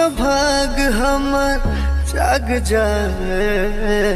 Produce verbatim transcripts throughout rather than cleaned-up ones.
तो भाग हमर जाग जाए,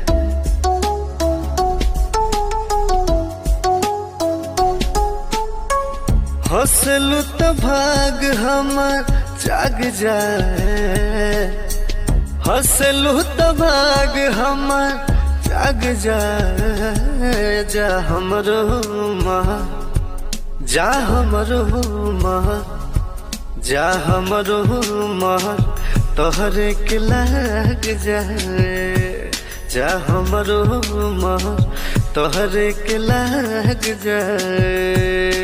हंसलू तो भाग हमर जाग जाए, हंसलू तो भाग हमर जाग जाए। जा हमरो माँ, जा हमरो माँ, जा हमरो माँ तोहरे के लग जाए। जा हमरो माँ तोहरे के लग जाए।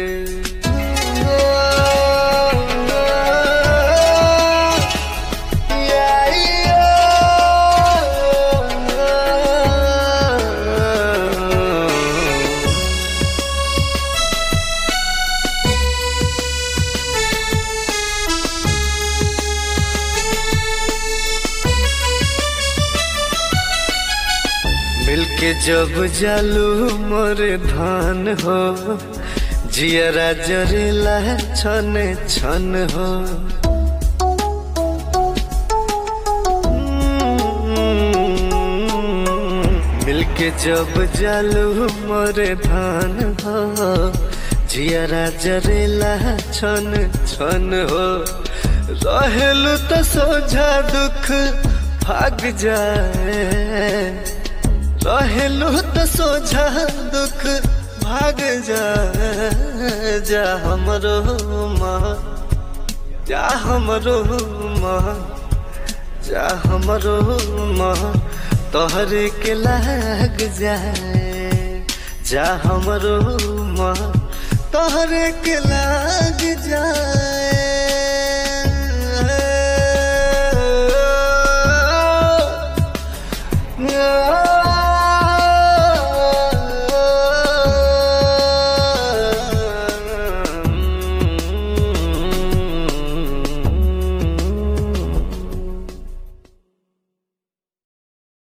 मिलके जब जालू मोरे धान हो, जियरा जरेला छन छन हो। मिलके जब जालू मोरे धान हो, जियरा जरेला छन छन हो। रहेलू तो सोझा दुख भाग जाए, रहेलू तो सोझा दुख भाग जा। जा हमरो माँ, जा हमरो माँ, जा हमरो माँ तोहरे के लग जाए। जा हमरो माँ तोहरे के लग जाए।